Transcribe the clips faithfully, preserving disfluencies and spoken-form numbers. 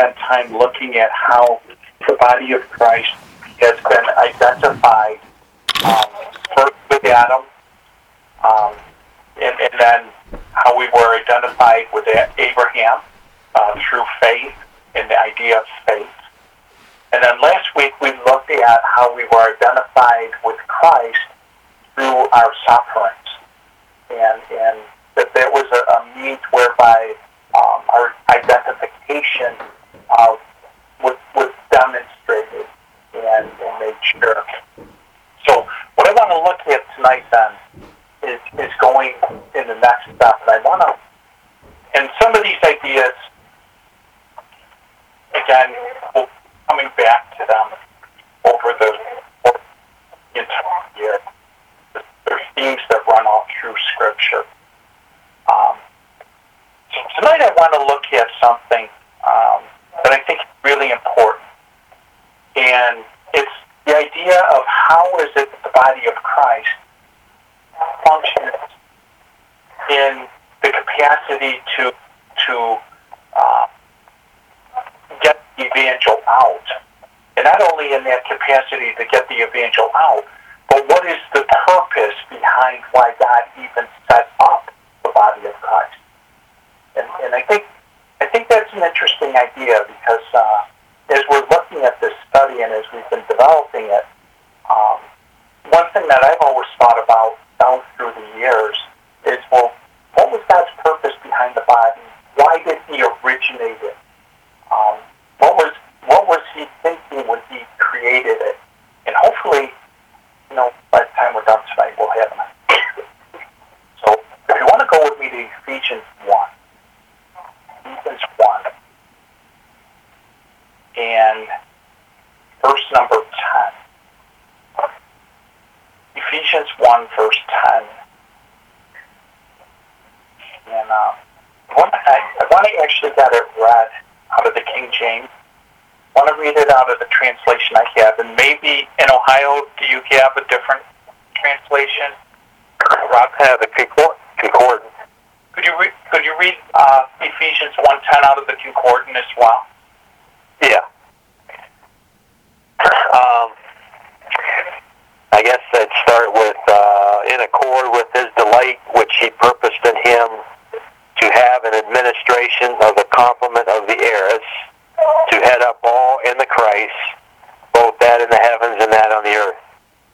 spend time looking at how the body of Christ has been identified um, first with Adam, um, and, and then how we were identified with Abraham uh, through faith and the idea of faith. And then last week we looked at how we were identified with Christ through our sufferings, and, and that there was a, a means whereby um, our identification of was, was demonstrated and, and made sure. So what I want to look at tonight then is, is going in the next step. And I want to, and some of these ideas, again, we'll, coming back to them over the, over the entire year. There's themes that run all through Scripture. Um, so tonight I want to look at something um, that I think is really important. And it's the idea of how is it that the body of Christ functions in the capacity to to uh, get the evangel out. And not only in that capacity to get the evangel out, but what is the purpose behind why God even set up the body of Christ? And, and I think I think that's an interesting idea because uh, as we're looking at this study and as we've been developing it, um, one thing that I've always thought about down through the years is, well, what was God's purpose behind the body? Why did He originate it? Um, what was what was He thinking when He created it? And hopefully, you know, by the time we're done tonight, we'll have an idea. So, if you want to go with me to Ephesians one. Ephesians one. And verse number ten. Ephesians one, verse ten. And uh, I want to I want to actually get it read out of the King James. I want to read it out of the translation I have. And maybe in Ohio, do you have a different translation? Rob, have a concordance. Could you read, could you read uh, Ephesians one ten out of the concordance as well? Yeah. Um, I guess I'd start with, uh, in accord with His delight, which He purposed in Him to have an administration of the complement of the heirs, to head up all in the Christ, both that in the heavens and that on the earth.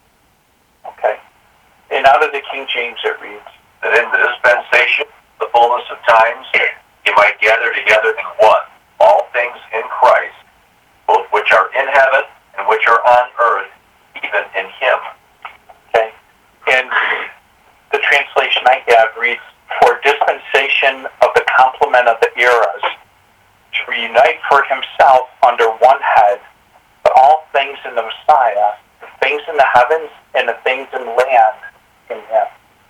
Okay. And out of the King James it reads, that in the dispensation, the fullness of times, He might gather together in one all things in Christ, both which are in heaven and which are on earth, even in Him. Okay. And the translation I have reads, for dispensation of the complement of the eras, to reunite for Himself under one head all things in the Messiah, the things in the heavens and the things in land in Him.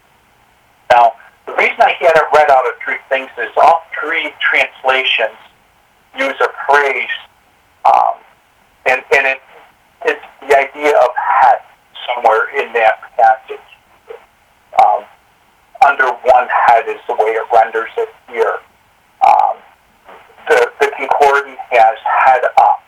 Now, the reason I had it read out of three things is all three translations use a phrase, um, and, and it, it's the idea of head somewhere in that passage. Um, under one head is the way it renders it here. Um, the, the concordance has head up.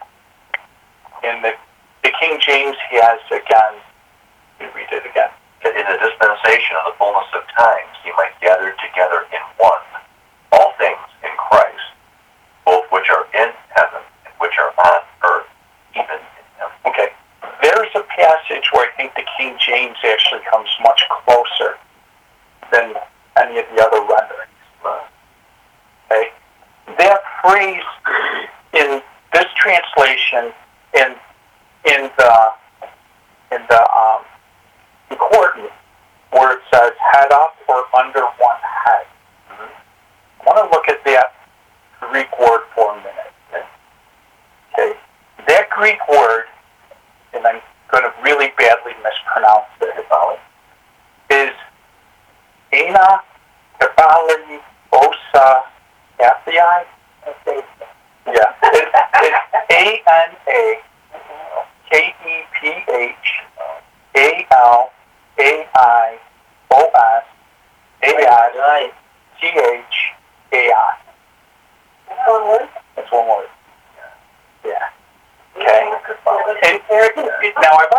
And the, the King James has, again, let me read it again. That in the dispensation of the fullness of times, He might gather together in one all things in Christ, both which are in heaven and which are on earth, even in Him. Okay. There's a passage where I think the King James actually comes much closer than any of the other renderings. Okay? That phrase in this translation, in in the in the um, concordance, where it says head up or under one head. Mm-hmm. I want to look at that Greek word for a minute. Okay, that Greek word, and I'm going to really badly mispronounce it, Holly, is Ana Kepali Osa Athei. Yeah, it's, it's A N A K E P H A L A I O S A S T H A I. That's one word? That's one word.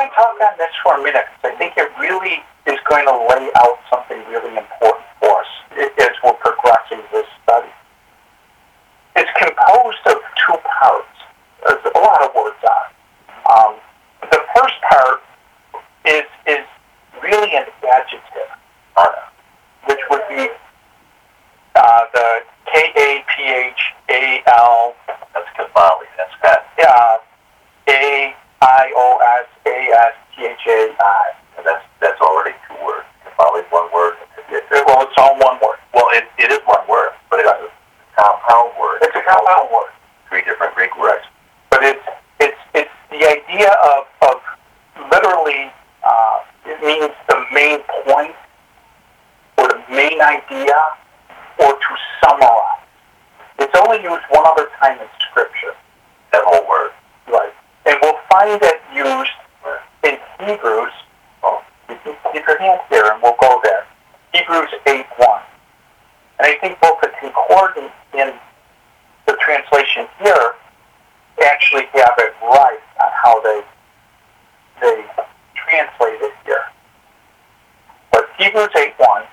want to talk on this for a minute because I think it really is going to lay out something really important for us as we're progressing this study. It's composed of two parts. There's a lot of words on it. Um, the first part is is really an adjective, which would be uh, the K A P H A L. That's Kabbali. That's that. Uh, A I O S A S T H A I. And that's that's already two words. Kabbali's one word. It, it, well, it's all one word. Well, it, it is one word, but it's a compound word. It's a compound word. Three different Greek words. But it's it's it's the idea of of literally. Uh, it means the main point or the main idea or to summarize. It's only used one other time in Scripture. That whole word. Right. And we'll find it used in Hebrews. Oh, you can keep your hands there and we'll go there. Hebrews eight one. And I think both the concordance in the translation here actually have it right on how they they translate it here. But Hebrews eight one.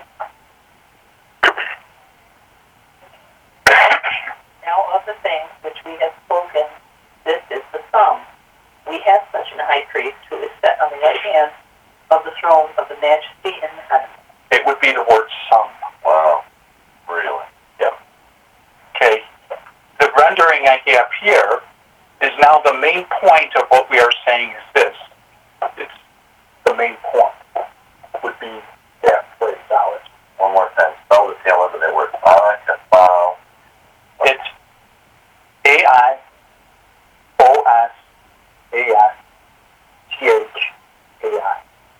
Now of the things which we have spoken, this is the sum. We have such an high priest who is set on the right hand of the throne of the majesty in the heaven. It would be the word sum. Wow. Really? Yeah. Okay. The rendering I have here is now the main point of what we are saying is this. It's the main point would be that phrase, Alex. One more time. Spell the tail end of that word. Kabbal. It's A I O S A S T H A I.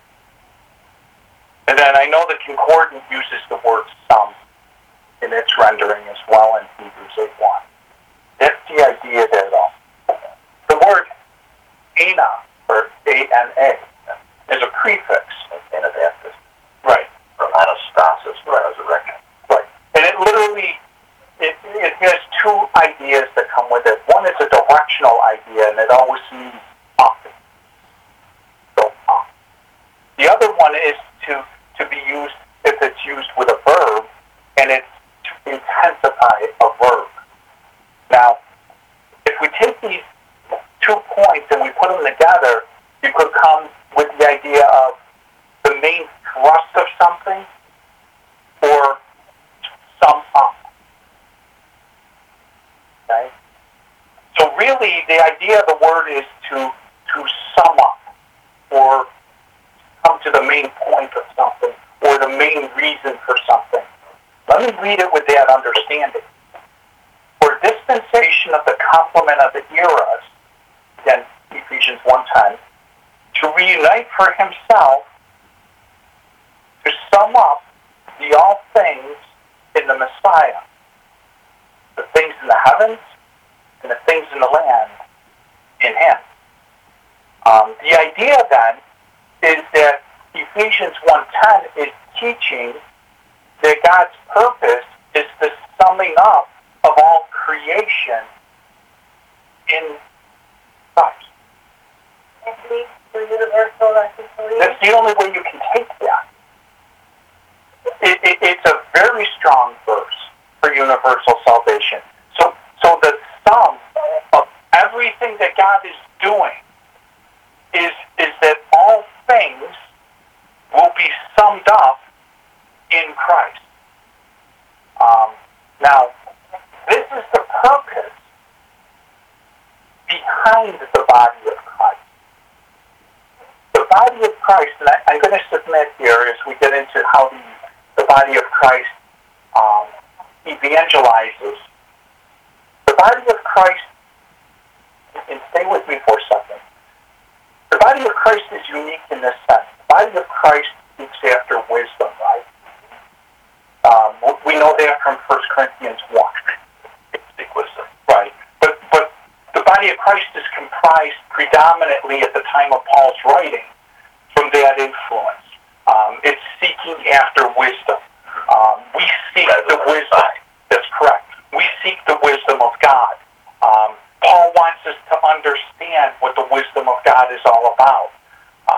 And then I know the concordant uses the word sum in its rendering as well in Hebrews eight one. That's the idea there, though. The word ana, or A N A, is a prefix. Anabaptist. Right. Or anastasis. Resurrection. Right. And it literally, it, it has two ideas that come with it. One is a directional idea, and it always means up. So up. The other one is to, to be used, if it's used with a verb, and it's to intensify a verb. Now, if we take these two points and we put them together, you could come with the idea of the main thrust of something or sum up. Okay? So really, the idea of the word is to, to sum up or come to the main point of something or the main reason for something. Let me read it with that understanding. For dispensation of the complement of the eras, again, Ephesians one ten, to reunite for himself, to sum up the all things in the Messiah, the things in the heavens and the things in the land in him. Um, the idea then is that Ephesians one ten is teaching that God's purpose is the summing up of all creation in Christ. That's the only way you can take that. It, it, it's a very strong verse for universal salvation. So, so the sum of everything that God is doing is is that all things will be summed up in Christ. Um, now, this is the purpose behind the body of Christ. The body of Christ, and I, I'm going to submit here as we get into how the, the body of Christ um, evangelizes. The body of Christ, and stay with me for a second, the body of Christ is unique in this sense. The body of Christ seeks after wisdom, right? Um, we know that from First Corinthians one. Seek wisdom. Right. But, but the body of Christ is comprised predominantly at the time of Paul's writing from that influence. Um, it's seeking after wisdom. Um, we seek the wisdom. That's correct. We seek the wisdom of God. Um, Paul wants us to understand what the wisdom of God is all about.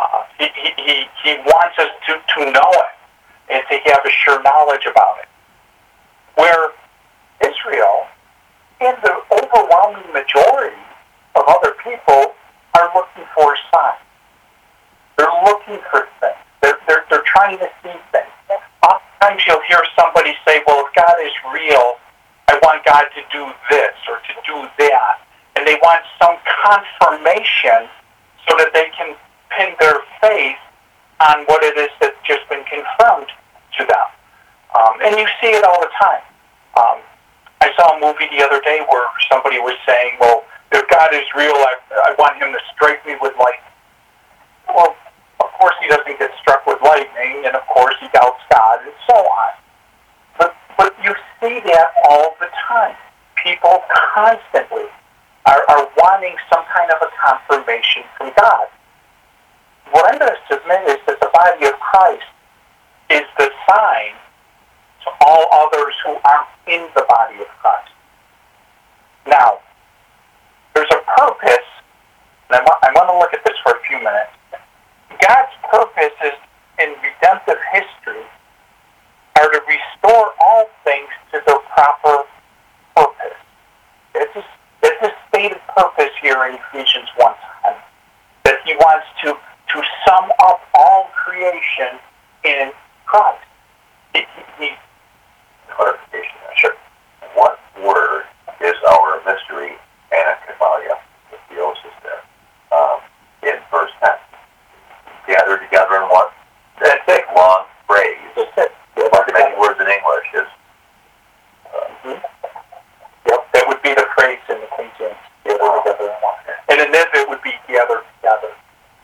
he, he wants us to, to know it and to have a sure knowledge about it. Where Israel and the overwhelming majority of other people are looking for a sign. They're looking for things. They're, they're, they're trying to see things. Oftentimes you'll hear somebody say, well, if God is real, I want God to do this or to do that. And they want some confirmation so that they can pin their faith on what it is that's just been confirmed to them. Um, and you see it all the time. Um, I saw a movie the other day where somebody was saying, well, if God is real, I, I want him to strike me with lightning. Well, of course he doesn't get struck with lightning, and of course he doubts God, and so on. But, but you see that all the time. People constantly are, are wanting some kind of a confirmation from God. What I'm going to submit is that the body of Christ is the sign to all others who aren't in the body of Christ. Now, there's a purpose, and I want, I want to look at this for a few minutes. God's purposes in redemptive history are to restore all things to their proper purpose. It's a, it's a stated purpose here in Ephesians one ten, that he wants to, to sum up all creation in Christ. He, he, Clarification. Sure. What word is our mystery anakephalia, the theosis there, um, in verse ten? Gather together in what? That big long phrase. Like many words in English is. Uh, mm-hmm. Yep, that would be the phrase in the King James. Gather together in one. And in this, it would be gather together.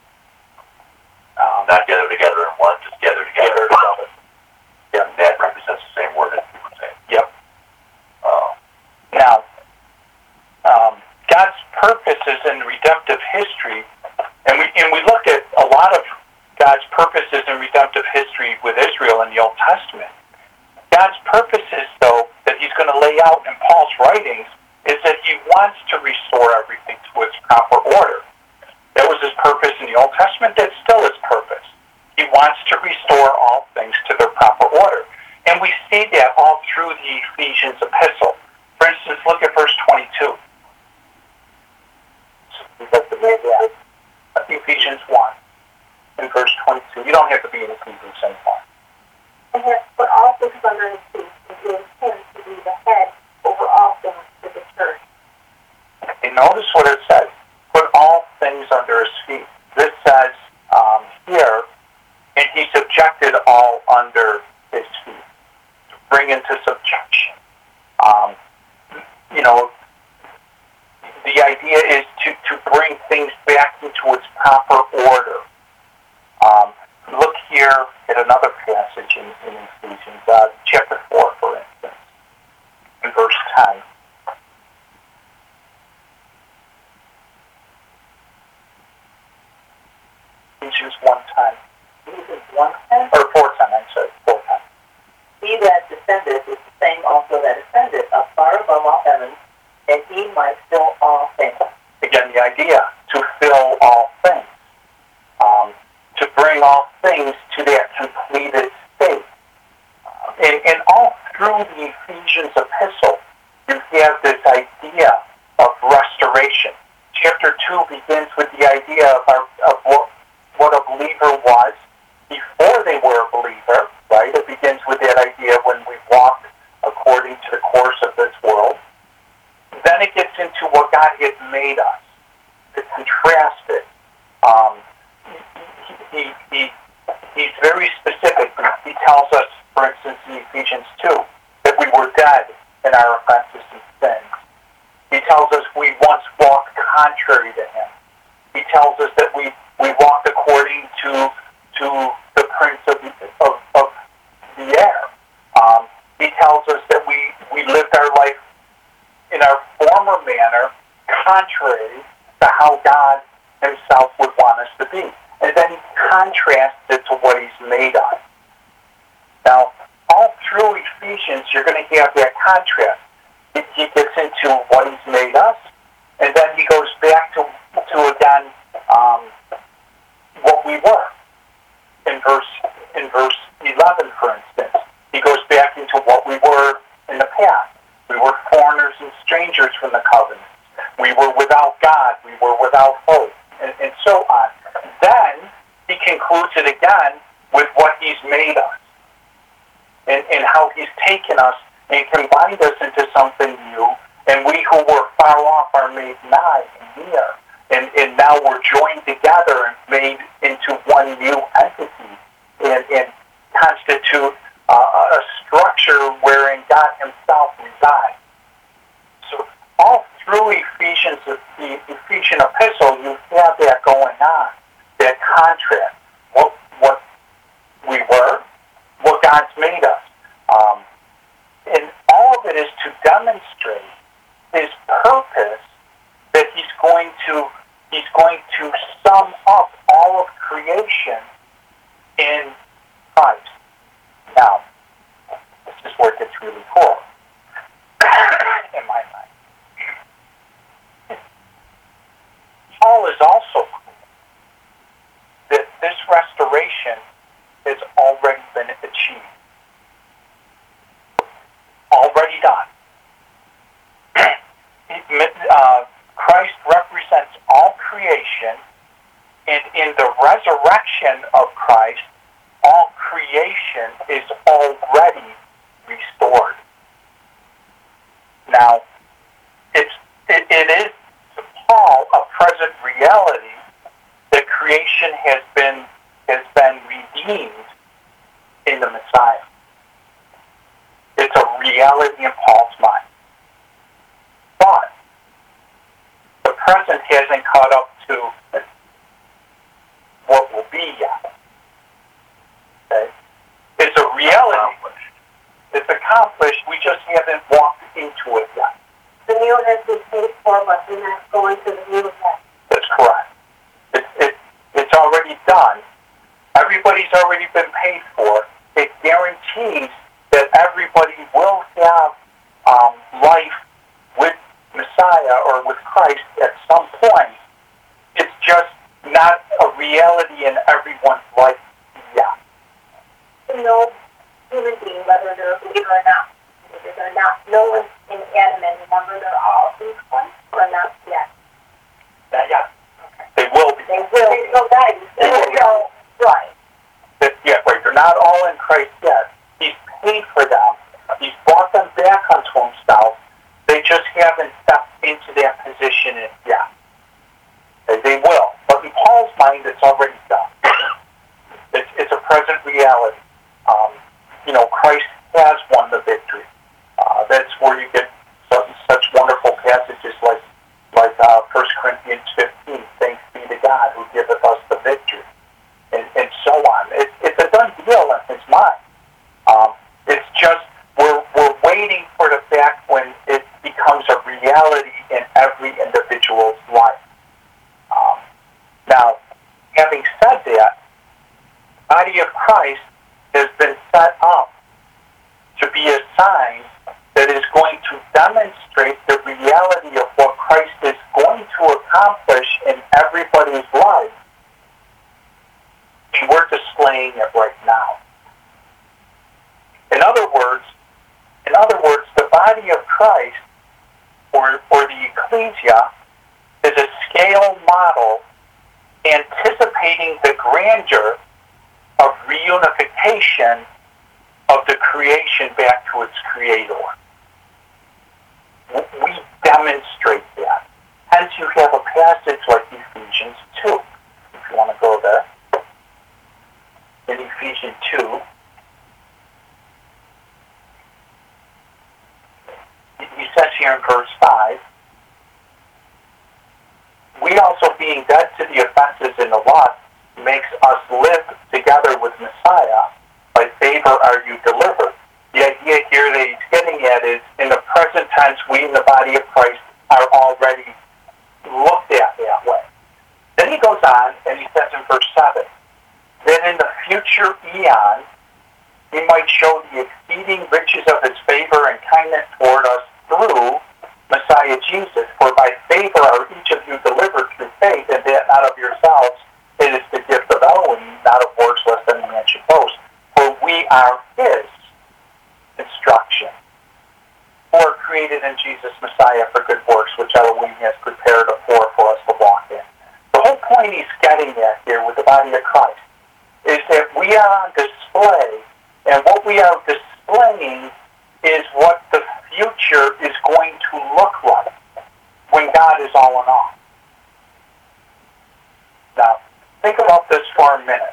Um, not gather together in one, just gather together. Gather together. Yeah, that represents the same word as people say. Yep. Uh, now, um, God's purposes in redemptive history, and we and we look at a lot of God's purposes in redemptive history with Israel in the Old Testament. God's purposes, though, that he's going to lay out in Paul's writings, is that he wants to restore everything to its proper order. That was his purpose in the Old Testament. That's still his purpose. He wants to restore all things to their proper order. And we see that all through the Ephesians epistle. For instance, look at verse twenty-two. Ephesians one, in verse twenty-two. You don't have to be in Ephesians anymore. And has put all things under his feet, and gave him to be the head over all things to the church. And notice what it says. Put all things under his feet. This says um, here, and he subjected all under his feet. To bring into subjection. Um, you know, the idea is to, to bring things back into its proper order. Um, look here at another passage in, in Ephesians, uh, chapter four, for instance, in verse ten. Ephesians one ten. Ephesians one ten? Or four ten, I'm sorry, four ten. He that descended is the same also that ascended up far above all heavens, and he might fill all things. Again, the idea, to fill all things. Um, to bring all things to that completed state. Uh, and, and all through the Ephesians epistle, you have this idea of restoration. Chapter two begins with the idea of, our, of what, what a believer was before they were a believer, right? It begins with that idea when we walk according to the course of this world. Then it gets into what God has made us, to contrast it. Um, he, he, he, he's very specific. He tells us, for instance, in Ephesians two, that we were dead in our offenses and sins. He tells us we once walked contrary to him. He tells us that we, we walked according to to the prince of, of, of the air. Um, he tells us that we, we lived our life in our former manner, contrary to how God himself would want us to be. And then he contrasts it to what he's made us. Now, all through Ephesians, you're going to have that contrast. He gets into what he's made us, and then he goes back to, to again, um, what we were. in verse in verse eleven, for instance, he goes back into what we were in the past. We were foreigners and strangers from the covenant. We were without God. We were without hope, and, and so on. Then he concludes it again with what he's made us, and, and how he's taken us and combined us into something new, and we who were far off are made nigh and near, and, and now we're joined together and made into one new entity, and, and constitute uh, a structure wherein God himself resides. So all through Ephesians, the Ephesian epistle, you have that going on, that contrast, what, what we were, what God's made us. Um, and all of it is to demonstrate his purpose, that he's going to he's going to sum up all of creation in Christ. Now, this is where it gets really cool in my mind. Paul is also cool that this restoration has already been achieved. Already done. uh, Christ represents all creation, and in the resurrection of Christ, all creation is already restored. Now, it's, it, it is to Paul a present reality that creation has been has been redeemed in the Messiah. It's a reality in Paul's mind. But the present hasn't caught up to what will be yet. Okay? It's a reality. It's accomplished. We just haven't walked into it yet. The new has been paid for, but we're not going to the new yet. That's correct. It, it, it's already done. Everybody's already been paid for. It guarantees that everybody will have um, life with Messiah or with Christ at some point. It's just not a reality in everyone's life yet. No human being, whether they're a believer or not, whether they're not, no one's in Adam and remember they're all in Christ or not yet. Not yet. They will be. They will. They will die. They will go. Right. That, yeah, right. They're not all in Christ yet. He's paid for them. He's brought them back unto himself. They just haven't stepped into that position yet. They will. But in Paul's mind, it's already done. It's, it's a present reality. Um, you know, Christ has won the victory. Uh, that's where you get such, such wonderful passages like like uh, First Corinthians fifteen, thanks be to God who giveth us the victory, and, and so on. It, it's a done deal in his mind. Um, it's just we're, we're waiting for the fact when it becomes a reality in every individual's life. Um, now, having said that, the body of Christ has been set up to be a sign that is going to demonstrate the reality of what Christ is going to accomplish in everybody's life. And we're displaying it right now. In other words, in other words, the body of Christ, or, or the ecclesia, is a scale model anticipating the grandeur of reunification of the creation back to its creator. We demonstrate that. Hence you have a passage like Ephesians two, if you want to go there. In Ephesians two, he says here in verse five, we also being dead to the offenses in the law makes us live together with Messiah. By favor are you delivered. The idea here that he's getting at is, in the present tense, we in the body of Christ are already looked at that way. Then he goes on, and he says in verse seven, that in the future eon, he might show the exceeding riches of his favor and kindness toward us through Messiah Jesus. For by favor are each of you delivered through faith, and that not of yourselves. It is the gift of Elohim, not of works, lest any in Jesus Messiah for good works, which Elohim has prepared for for us to walk in. The whole point he's getting at here with the body of Christ is that we are on display, and what we are displaying is what the future is going to look like when God is all in all. Now, think about this for a minute.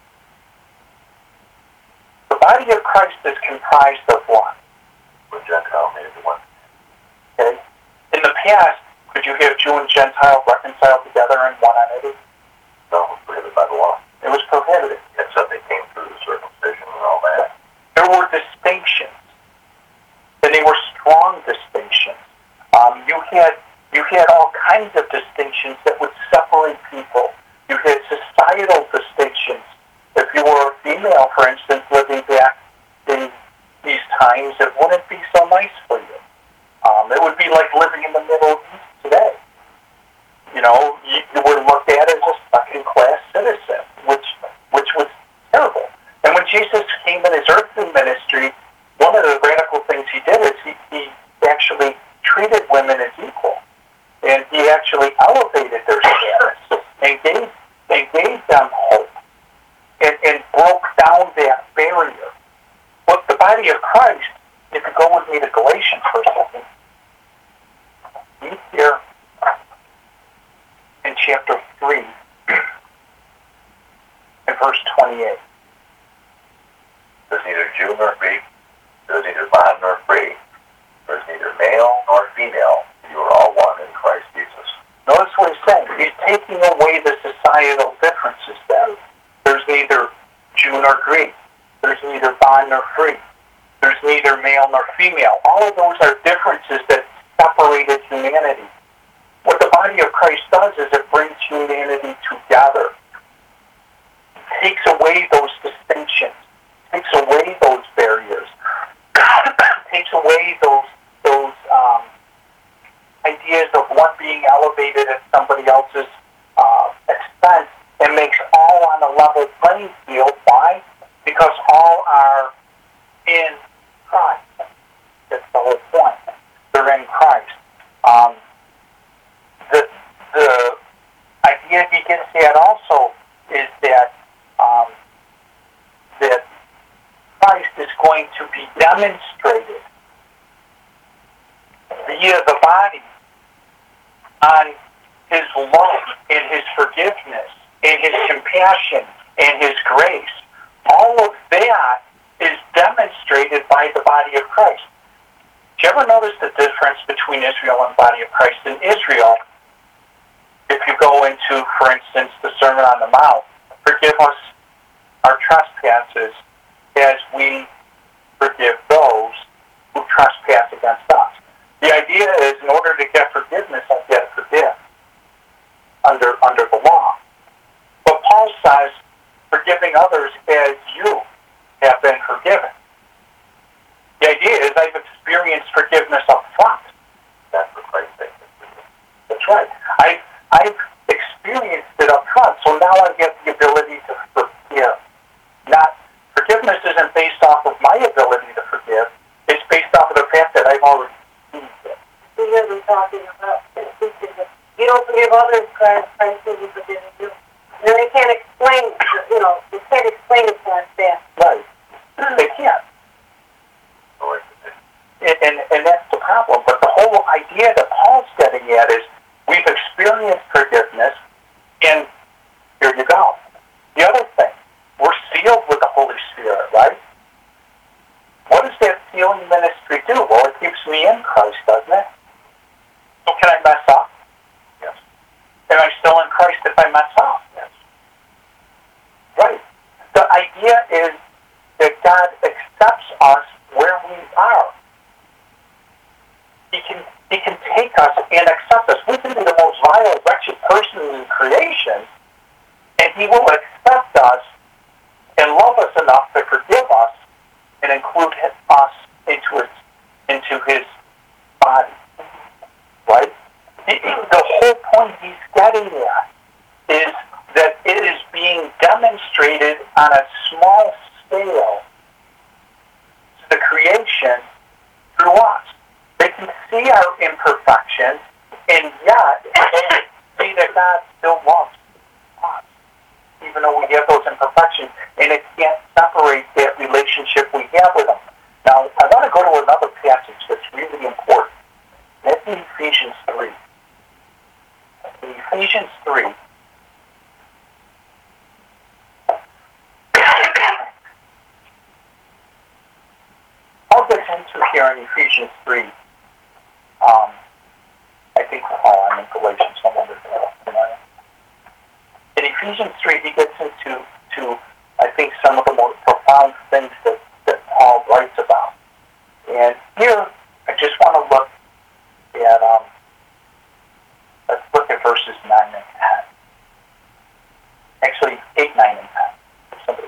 The body of Christ is comprised of what? With Gentile made into one. Okay? In the past, could you have Jew and Gentile reconciled together in one entity? No, it was prohibited by the law. It was prohibited. Except they came through the circumcision and all that. There were distinctions, and they were strong distinctions. Um, you had you had all kinds of distinctions that would separate people. You had societal distinctions. If you were a female, for instance, living back in these times, it wouldn't be so nice for you. Um, it would be like living in the Middle East today. You know, you, you were looked at as a second-class citizen, which which was terrible. And when Jesus came in his earthly ministry, one of the radical things he did is he, he actually treated women as equal. And he actually elevated their status and gave, and gave them hope and, and broke down that barrier. But the body of Christ, if you go with me to Galatians for a second, read here in chapter three, in verse twenty-eight. There's neither Jew nor Greek, there's neither bond nor free, there's neither male nor female. You are all one in Christ Jesus. Notice what he's saying. He's taking away the societal differences there. There's neither Jew nor Greek. There's neither bond nor free. There's neither male nor female. All of those are differences that separated humanity. What the body of Christ does is it brings humanity together. It takes away those distinctions. Takes away those barriers. Takes away those those um, ideas of one being elevated at somebody else's uh, expense, and makes all on a level playing field. Why? Because all are in Christ. That's the whole point. They're in Christ. Um, the the idea he gets at also is that um, that Christ is going to be demonstrated via the body on his love and his forgiveness and his compassion and his grace. All of that is demonstrated by the body of Christ. Do you ever notice the difference between Israel and the body of Christ? In Israel, if you go into, for instance, the Sermon on the Mount, forgive us our trespasses as we forgive those who trespass against us. The idea is, in order to get forgiveness, I've got to forgive under under the law. But Paul says, forgiving others as you have been forgiven. The idea is, I've experienced forgiveness up front. That's what Christ said. That's right. I, I've experienced it up front, so now I get the ability to forgive. Not, forgiveness isn't based off of my ability to forgive. It's based off of the fact that I've already received it. We have been talking about you don't forgive others, Christ isn't forgiving you. And they can't explain, you know, they can't explain it to us there. Right. They can't. And, and, and that's the problem. But the whole idea that Paul's getting at is we've experienced forgiveness, and here you go. The other thing, we're sealed with the Holy Spirit, right? What does that sealing ministry do? Well, it keeps me in Christ, doesn't it? So can I mess up? Yes. Am I still in Christ if I mess up? Yes. Right. The idea is that God accepts us where we are. He can He can take us and accept us. We can be the most vile, wretched person in creation, and He will accept us and love us enough to forgive us and include us into His into His body. Right? The, the whole point He's getting at is that it is being demonstrated on a small scale to the creation through us. They can see our imperfections, and yet see that God still loves us, even though we have those imperfections, and it can't separate that relationship we have with Him. Now, I want to go to another passage that's really important. That's in Ephesians three. In Ephesians three, I'll get into here in Ephesians three. Um, I think, oh, I'm in Galatians. I wonder if that, in Ephesians three, he gets into, to, I think, some of the more profound things that, that Paul writes about. And here, I just want to look at, um, let's look at verses nine and ten. Actually, eight, nine, and ten. Somebody,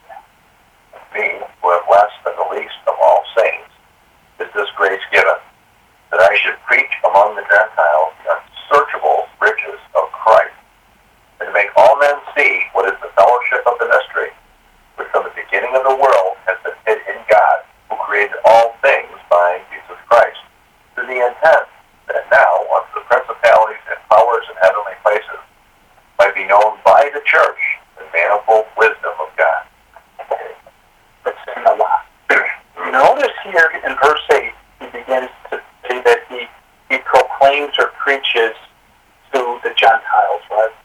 Me, who have less than the least of all saints, is this grace given, that I should preach among the Gentiles the unsearchable riches of Christ, and to make all men see what is the fellowship of the mystery, which from the beginning of the world has been hid in God, who created all things by Jesus Christ, to the intent that now, unto the principalities and powers in heavenly places, might be known by the church the manifold wisdom of God. That's saying a lot. Notice here in verse eight, he begins to say that he, he proclaims or preaches to the Gentiles, right?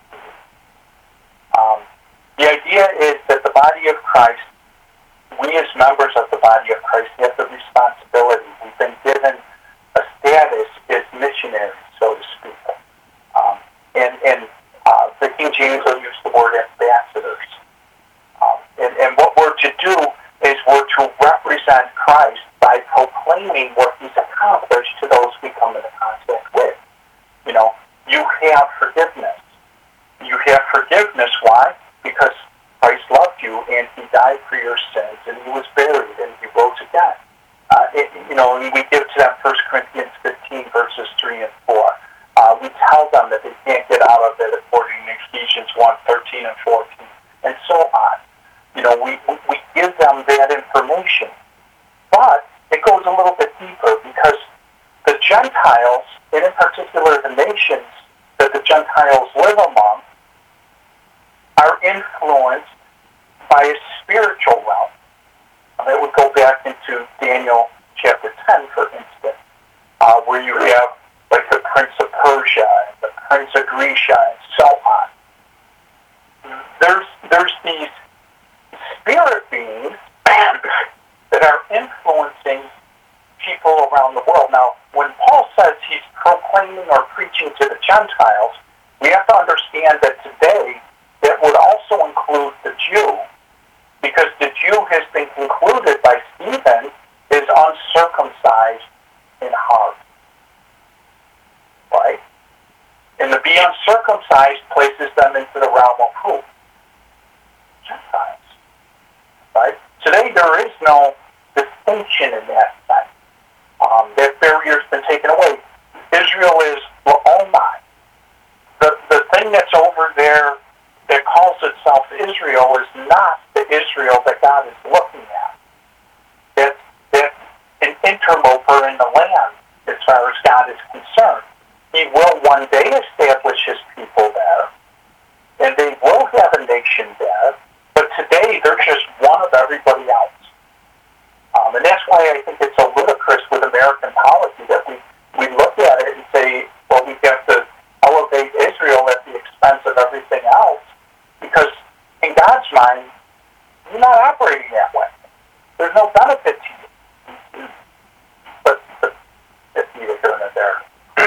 Um, the idea is that the body of Christ, we as members of the body of Christ have the responsibility. We've been given a status as missionaries, so to speak. Um, and and uh, the King James will use the word ambassadors. Um, and, and what we're to do is we're to represent Christ by proclaiming what He's accomplished to those we come into contact with. You know, you have forgiveness. You have forgiveness. Why? Because Christ loved you, and He died for your sins, and He was buried, and He rose again. Uh, it, you know, and we give to them First Corinthians fifteen, verses three and four. Uh, we tell them that they can't get out of it according to Ephesians one, thirteen and fourteen, and so on. You know, we, we give them that information. But it goes a little bit deeper, because the Gentiles, and in particular the nations that the Gentiles live among, are influenced by a spiritual realm. And that would go back into Daniel chapter ten, for instance, uh, where you have like the Prince of Persia, and the Prince of Grecia, and so on. There's, there's these spirit beings that are influencing people around the world. Now, when Paul says he's proclaiming or preaching to the Gentiles, we have to understand that today that would also include the Jew, because the Jew has been concluded by Stephen is uncircumcised in heart. Right? And to be uncircumcised places them into the realm of who? Gentiles. Right? Today there is no distinction in that sense. Um, that barrier's been taken away. Israel is La'omai. The, the thing that's over there that calls itself Israel is not the Israel that God is looking at. It's, it's an interloper in the land as far as God is concerned. He will one day establish His people there, and they will have a nation there, but today they're just one of everybody else. Um, and that's why I think it's so ludicrous with American policy that we, we look at it and say, well, we have to elevate Israel at the expense of everything else, because in God's mind, you're not operating that way. There's no benefit to you. But, but it's neither here nor there.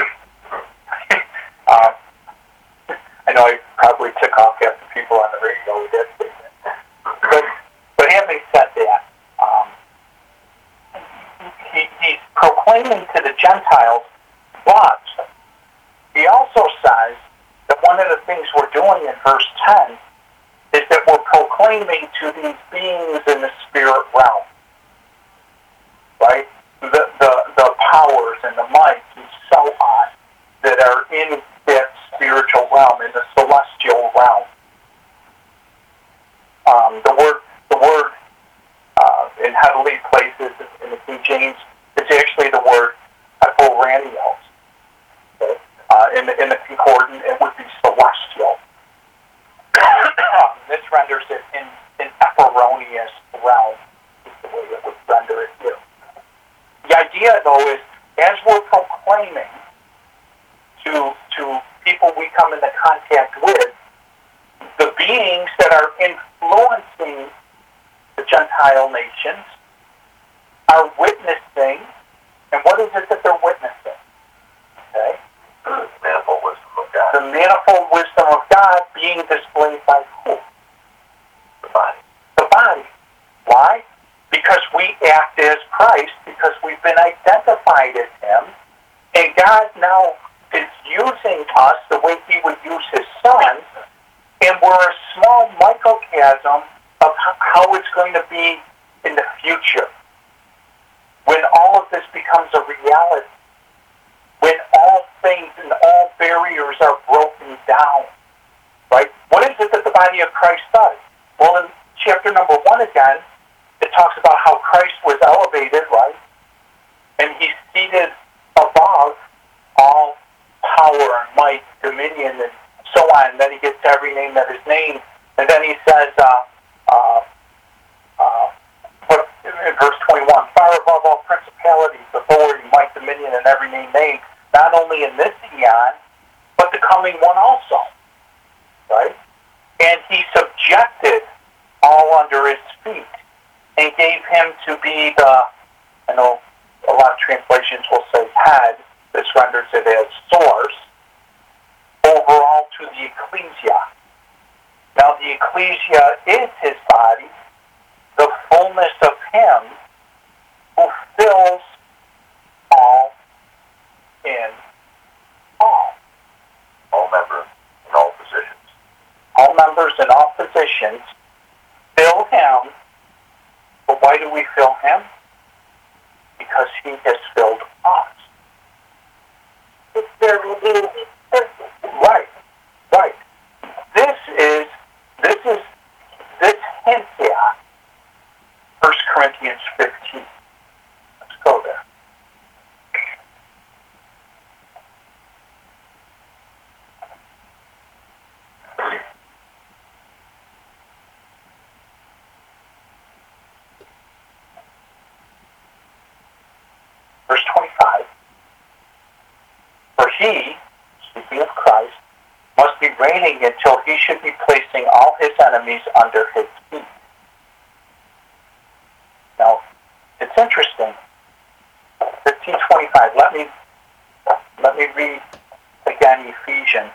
um, I know I probably took off half the people on the radio with that statement. But, but having said that, um, he, he's proclaiming to the Gentiles, watch. He also says that one of the things we're doing in verse ten is that we're proclaiming to these beings in the spirit realm, right? The, the, the powers and the mights and so on that are in that spiritual realm, in the celestial realm. Um, the word, the word uh, in heavenly places in the King James, it's actually the word in, the, in the concordant, it would be celestial. This renders it in an Ephoronius realm, is the way it would render it here. The idea, though, is as we're proclaiming to to people we come into contact with, the beings that are influencing the Gentile nations are witnessing, and what is it that they're witnessing? Okay? The manifold wisdom of God. The manifold wisdom of God being displayed by who? The body. The body. Why? Because we act as Christ, because we've been identified as Him, and God now is using us the way He would use His Son, and we're a small microcosm of how it's going to be in the future. When all of this becomes a reality, when all things and all barriers are broken down, right? What is it that the body of Christ does? Well, in chapter number one again, it talks about how Christ was elevated, right? And He's seated above all power and might, dominion, and so on. And then He gets every name that is named. And then He says, uh, uh, uh, what, in verse twenty-one, far above all principalities, authority, might, dominion, and every name named, not only in this eon, but the coming one also. Right? And He subjected all under His feet and gave Him to be the, I know a lot of translations will say head, this renders it as source, overall to the ecclesia. Now the ecclesia is His body, the fullness of Him who fills all in all. All members in all positions. All members in all positions fill Him. But why do we fill Him? Because He has filled us. It's there will be Right, right. This is, this is, this hints at First Corinthians fifteen. Let's go there. Verse twenty-five. For He, speaking of Christ, must be reigning until He should be placing all His enemies under His feet. Now, it's interesting. fifteen twenty-five. Let me let me read again Ephesians.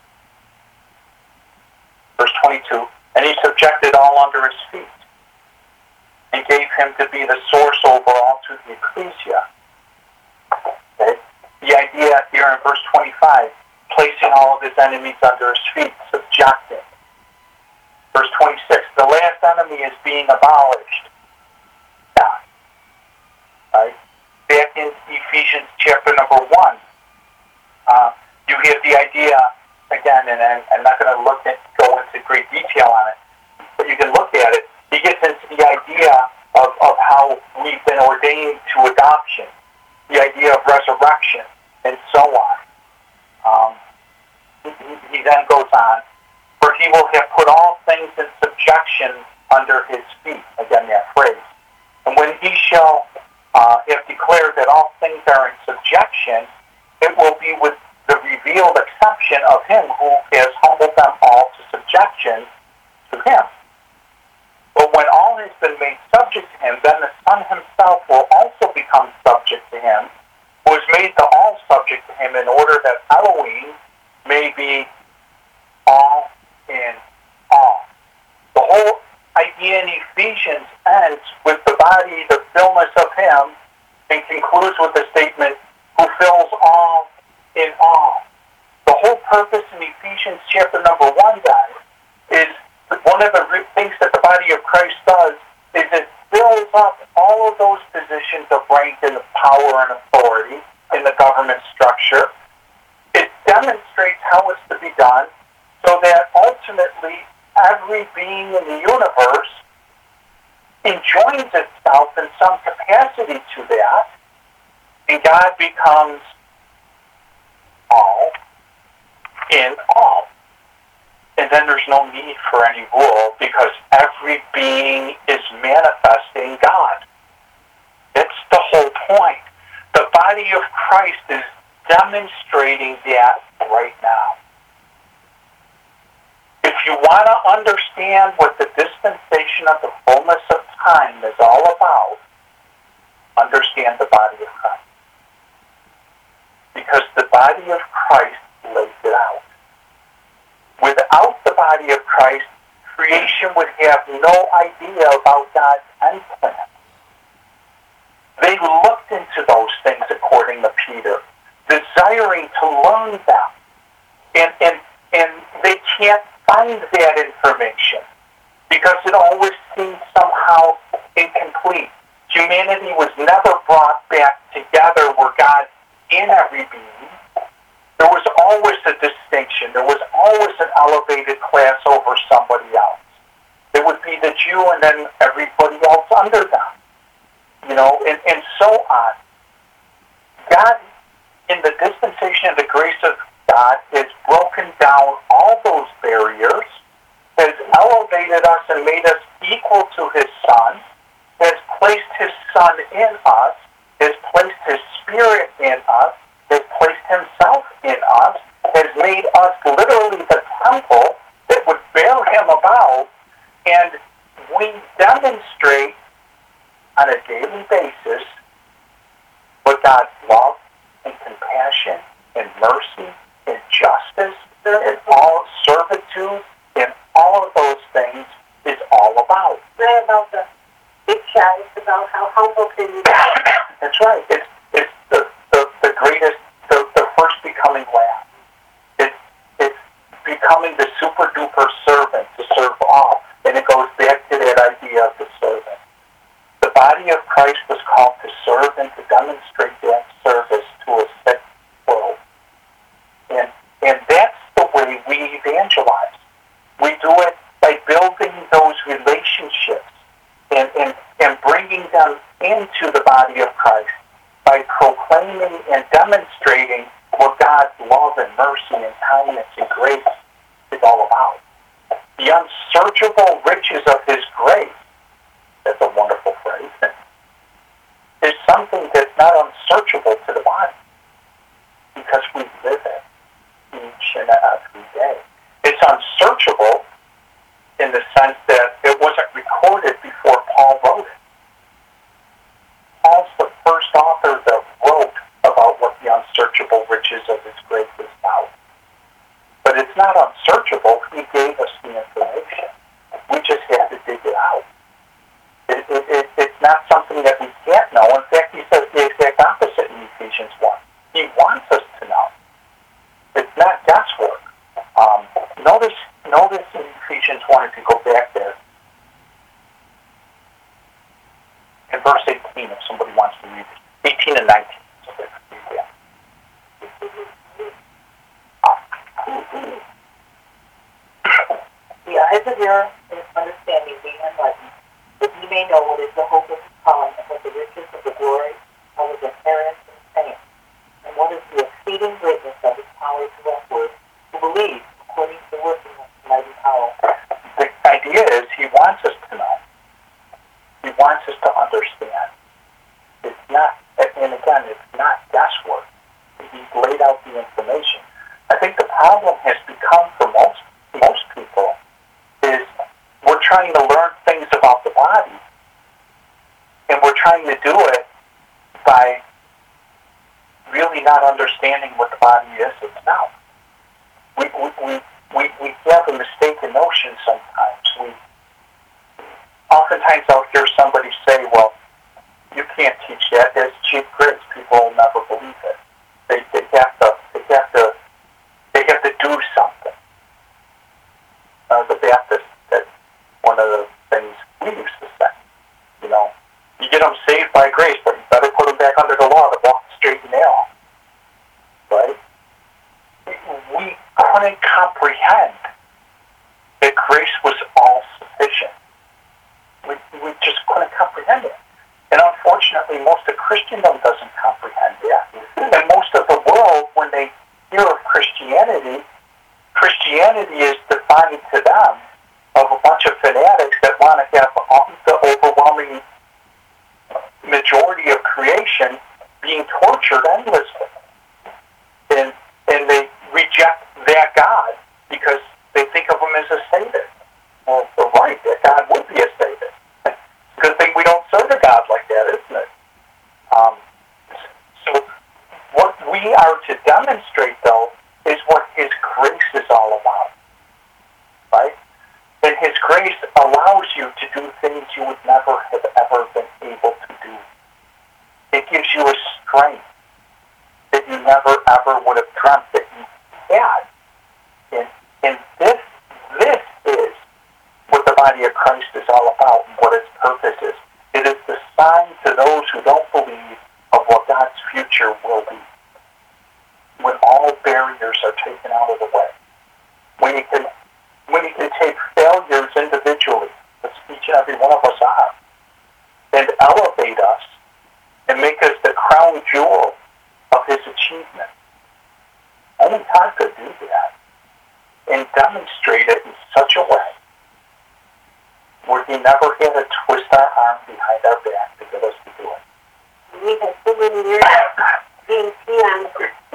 Verse twenty-two. And He subjected all under His feet, and gave Him to be the source over all to the ecclesia. Okay? The idea here in verse twenty-five, placing all of His enemies under His feet, subjecting. Verse twenty-six, the last enemy is being abolished. God. Right? Back in Ephesians chapter number one, uh, you have the idea, again, and I'm, I'm not going to look at, go into great detail on it, but you can look at it. He gets into the idea of, of how we've been ordained to adoption, the idea of resurrection, and so on. Um, he, he then goes on, for He will have put all things in subjection under His feet. Again, that phrase. And when He shall uh, have declared that all things are in subjection, it will be with the revealed exception of Him who has humbled them all to subjection to Him. But when all has been made subject to Him, then the Son Himself will also become subject to Him, who is made to all subject to Him, in order that Elohim may be all in all. The whole idea in Ephesians ends with the body, the fullness of Him, and concludes with the statement, who fills all in all. The whole purpose in Ephesians chapter number one, guys, is one of the things that the body of Christ does is it fills up all of those positions of rank and power and authority in the government structure. It demonstrates how it's to be done so that ultimately every being in the universe enjoins itself in some capacity to that, and God becomes all in all. And then there's no need for any rule because every being is manifesting God. That's the whole point. The body of Christ is demonstrating that right now. If you want to understand what the dispensation of the fullness of time is all about, understand the body of Christ. Because the body of Christ lays it out. Without the body of Christ, creation would have no idea about God's end plan. They looked into those things, according to Peter, desiring to learn them. And, and, and they can't find that information because it always seems somehow incomplete. Humanity was never brought back together where God's in every being. There was always a distinction. There was always an elevated class over somebody else. There would be the Jew and then everybody else under them. You know, and, and so on. God, in the dispensation of the grace of God, has broken down all those barriers, has elevated us and made us equal to His Son, has placed His Son in us, has placed His Spirit in us, has placed Himself in us, has made us literally the temple that would bear Him about, and we demonstrate on a daily basis what God's love and compassion and mercy and justice and all servitude and all of those things is all about. It's not about the big shot. It's about how humble can you be. That's right. It's it's the, the, the greatest, the, the first becoming last. It's it's becoming the super duper servant to serve all. And it goes back to that idea of the servant. The body of Christ was called to serve and to demonstrate that service to a sick world. And, and that's the way we evangelize. We do it by building those relationships and, and, and bringing them into the body of Christ by proclaiming and demonstrating what God's love and mercy and kindness and grace is all about. The unsearchable riches of His grace, that's a wonderful phrase, is something that's not unsearchable to the body because we live it each and every day. It's unsearchable in the sense that it wasn't recorded before Paul wrote it. Paul's the first author that wrote about what the unsearchable riches of His grace is about. But it's not unsearchable. He gave us the information. We just have to dig it out. It, it, it, it's not something that we can't know. In fact, he says the exact opposite in Ephesians one. He wants us to know. It's not guesswork. Um, notice, notice in Ephesians one, if you go back there, in verse eighteen, if somebody wants to read it, eighteen and nineteen. So they can read that. The eyes of your understanding being enlightened, that ye may know what is the hope of His calling, and what the riches of the glory of His inheritance in saints, and what is the exceeding greatness of His power to usward, who believe according to the working of His mighty power. The idea is He wants us to know. He wants us to understand. It's not, and again, it's not guesswork. He's laid out the information. I think the problem has become for most most people is we're trying to learn things about the body, and we're trying to do it by really not understanding what the body is itself. We we we, we, we have a mistaken notion sometimes. We oftentimes I'll hear somebody say, "Well, you can't teach that. That's cheap grace. People will never believe it. They they have to they have to they have to do something." Uh, the Baptist, that's one of the things we used to say. You know, you get them saved by grace, but you better put them back under the law to walk the straight and narrow. Right? We couldn't comprehend that grace was all sufficient. We, we just couldn't comprehend it. And unfortunately, most of Christendom doesn't comprehend that. And most of the world, when they hear of Christianity, Christianity is defined to them of a bunch of fanatics that want to have all the overwhelming majority of creation being tortured endlessly. And, and they reject that God because they think of him as a sadist. Well, they're right, that God would be a sadist. It's a good thing we don't serve a God like that, isn't it? Um, so what we are to demonstrate, though, is what his grace is all about. Right? And his grace allows you to do things you would never have ever been able to do. It gives you a strength that you never ever would have dreamt that you had. And, and this, this is what the body of Christ is all about and what its purpose is. It is the sign to those who don't believe of what God's future will be. When all barriers are taken out of the way. When you can, when you can take failures individually, as each and every one of us are, and elevate us and make us the crown jewel of his achievement. Only God could do that. And demonstrate it in such a way where he never had to twist our arm behind our back to get us to do it. We have so many years being peons.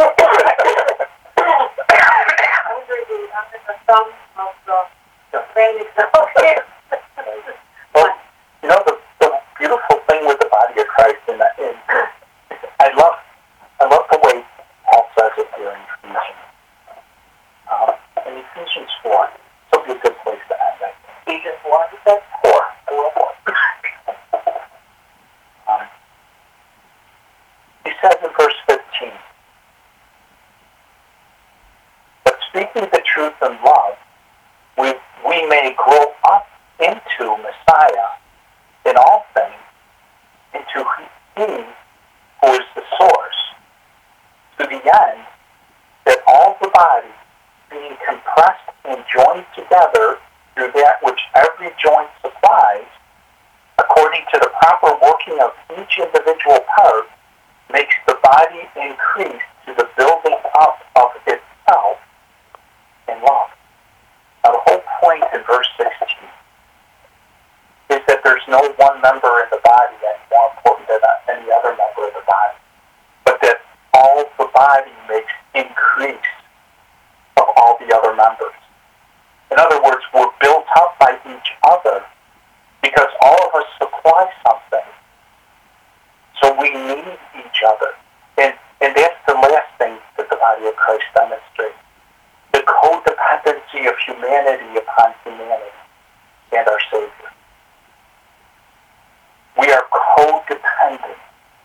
Under the, under the thumb of the great exalted. Well, you know, the, the beautiful thing with the body of Christ, and, and I love, I love the way Paul says it here in Ephesians. Um, in Ephesians four, it's a good place to end that. Ephesians four, is that? Four. Four, four. um, he says in verse fifteen, but speaking the truth in love, we, we may grow up into Messiah in all things, into he who is the source, to the end that all the body, being compressed and joined together through that which every joint supplies, according to the proper working of each individual part, makes the body increase to the building up of itself in love. Now the whole point in verse sixteen is that there's no one member in the body that's more important than any other member of the body, but that all the body makes increase of all the other members. In other words, we're built up by each other because all of us supply something. So we need each other. And, and that's the last thing that the body of Christ demonstrates. The codependency of humanity upon humanity and our Savior. We are codependent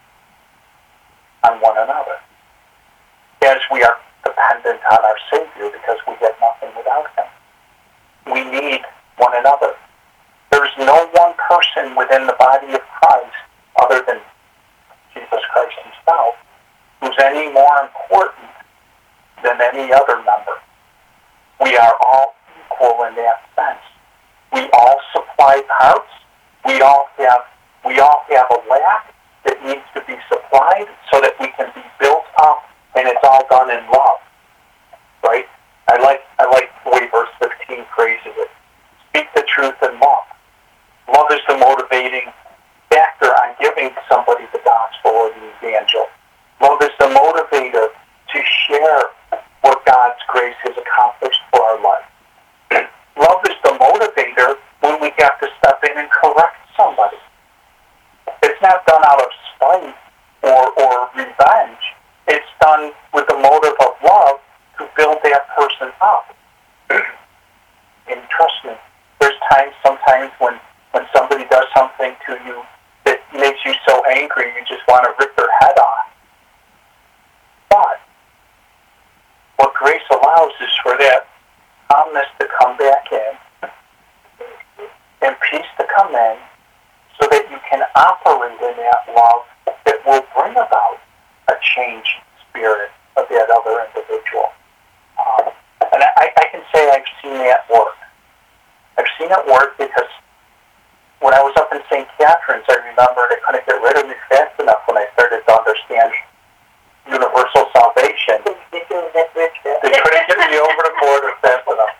on one another, as we are dependent on our Savior because we have nothing without him. We need one another. There's no one person within the body of Christ other than Jesus Christ himself who's any more important than any other member. We are all equal in that sense. We all supply parts. We all have we all have a lack that needs to be supplied so that we can be built up, and it's all done in love. Right? I like I like the way verse fifteen phrases it. Speak the truth in love. Love is the motivating factor on giving somebody the gospel or the evangel. Love is the motivator to share what God's grace has accomplished for our life. Love is the motivator when we have to step in and correct somebody. It's not done out of spite or, or revenge. It's done with the motive of love to build that person up. And trust me, there's times sometimes when, when somebody does something to you that makes you so angry you just want to rip their head off. But what grace allows is for that calmness to come back in and peace to come in so that you can operate in that love that will bring about a changed spirit of that other individual. Um, and I, I can say I've seen that work. I've seen it work because when I was up in Saint Catharines, I remember they couldn't get rid of me fast enough when I started to understand universal salvation. They couldn't get me over the border fast enough.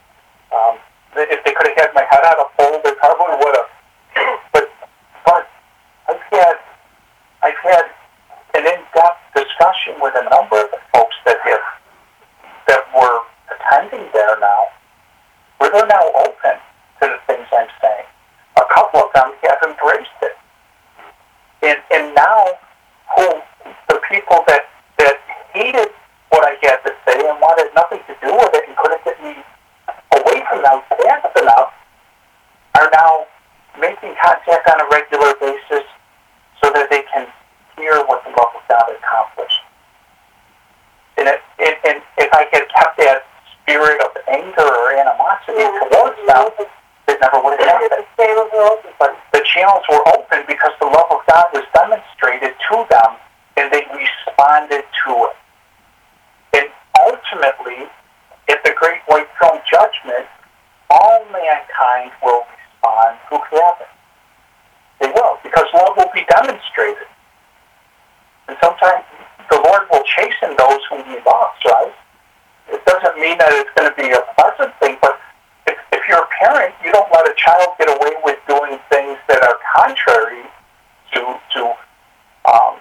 ascending there now, where they're now open to the things I'm saying. A couple of them have embraced it. And, and now, who the people that, that hated what I had to say and wanted nothing to do with it and couldn't get me away from them fast enough are now making contact on a regular basis so that they can hear what the love of God accomplished. And, it, and, and if I had kept that spirit of anger or animosity towards them, it never would have happened. But the channels were open because the love of God was demonstrated to them, and they responded to it. And ultimately, at the great white throne judgment, all mankind will respond who haven't. They will, because love will be demonstrated. And sometimes the Lord will chasten those whom He loves, right? It doesn't mean that it's going to be a pleasant thing, but if, if you're a parent, you don't let a child get away with doing things that are contrary to to um,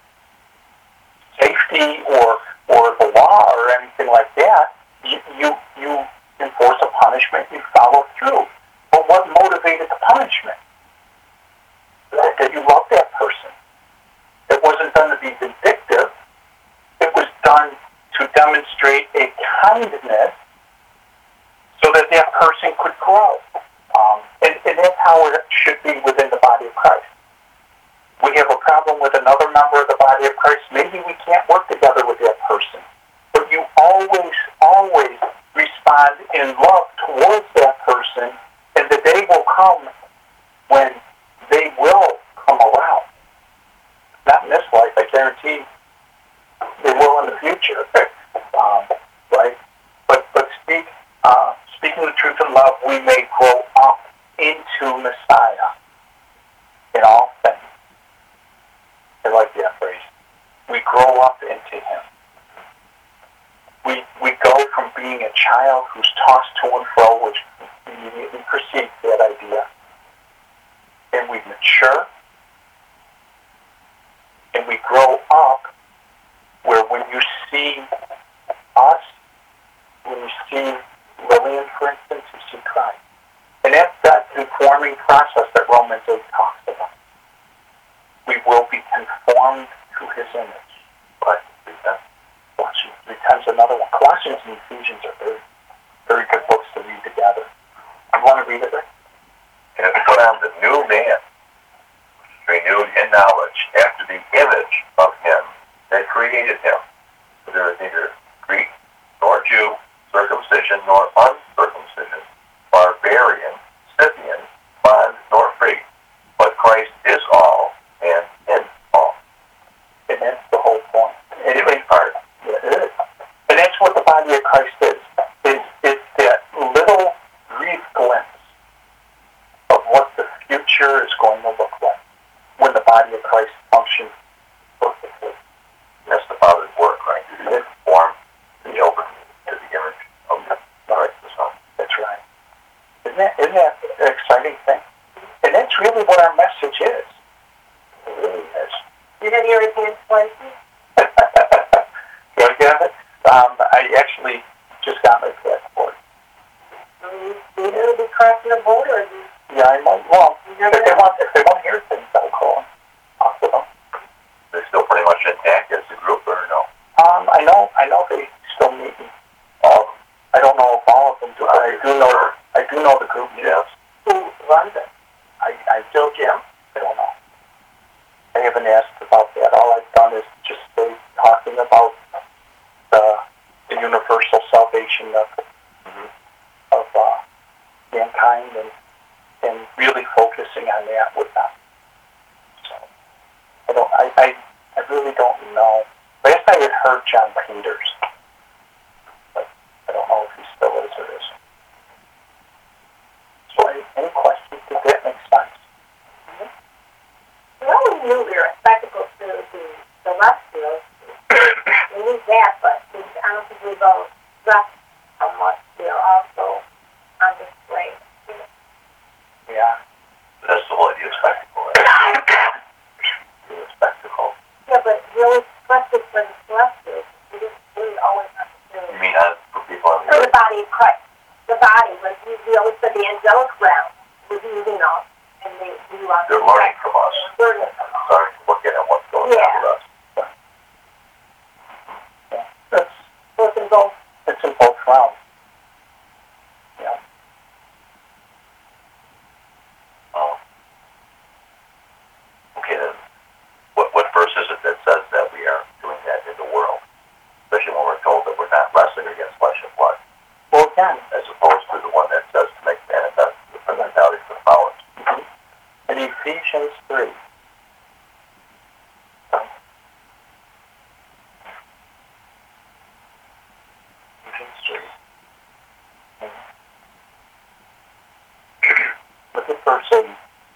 safety or or the law or anything like that. You, you you enforce a punishment, you follow through. But what motivated the punishment? That, that you love that person. It wasn't done to be vindictive. It was done to demonstrate a kindness so that that person could grow. Um, and, and that's how it should be within the body of Christ. We have a problem with another member of the body of Christ. Maybe we can't work together with that person. But you always, always respond in love towards that person, and the day will come when they will come around. Not in this life, I guarantee they will in the future. um, right? But but speak, uh, speaking the truth in love, we may grow up into Messiah in all things. I like that phrase. We grow up into Him. We we go from being a child who's tossed to and fro, which immediately precedes that idea, and we mature, and we grow up where when you see us, when you see Lillian, for instance, you see Christ. And that's that conforming process that Romans eight talks about. We will be conformed to His image. But Colossians three times another one. Colossians and Ephesians are very, very good books to read together. You want to read it, Rick? And to put on the new man, renewed in knowledge, after the image of Him that created him. For there is neither Greek nor Jew, circumcision nor uncircumcision, barbarian, Scythian, bond nor free, but Christ is all and in all. And that's the whole point. And it makes part. Yeah, it is. And that's what the body of Christ is. It's, it's that little brief glimpse of what the future is going to look like when the body of Christ functions perfectly. That's the Father's work, right? To form the open to the image of the Son. That's right. Isn't that, isn't that an exciting thing? And that's really what our message is. It really is. You have your hands places? You want to get it? Um, I actually just got my passport. You will be crossing the border. Yeah, I might. Well, if they want, if they want to hear things, I'll call them. Talk to them. They're still pretty much intact as a group, or no? Um, I know, I know they still meet me. All of them. I don't know if all of them do, but I do know, I do know the group meetups. Who runs it? I, I still Jim. I don't know. I haven't asked about that. All I've done is just stay talking about the, the universal salvation of Mm-hmm. of uh, mankind and and really focusing on that with them. So I don't. I, I, I really don't know. Last I had heard John Peters, but I don't know if he still is or isn't. So any, any questions? Did that make sense? We always knew we were spectacles to the celestials. We knew that, but we, I don't think we've all got how much they're also on display. Yeah. That's the whole idea of spectacle, right? Be a spectacle. Yeah, but really special for the celestials. We just really always have to do You mean uh, for people on the for the earth? body of like we, we always said the angelic realm was using us, and they we want They're learning from us. learning from us. Sorry, looking at what's going Yeah. on with us. That's, So it's in both. it's in both realms. Yeah. Um, okay, then, what, what verse is it that says that we are doing that in the world? Especially when we're told that we're not wrestling against flesh and blood, Well, again, as opposed to the one that says to make manifest the principalities and powers. in Ephesians three, Ephesians three, look at verse eight.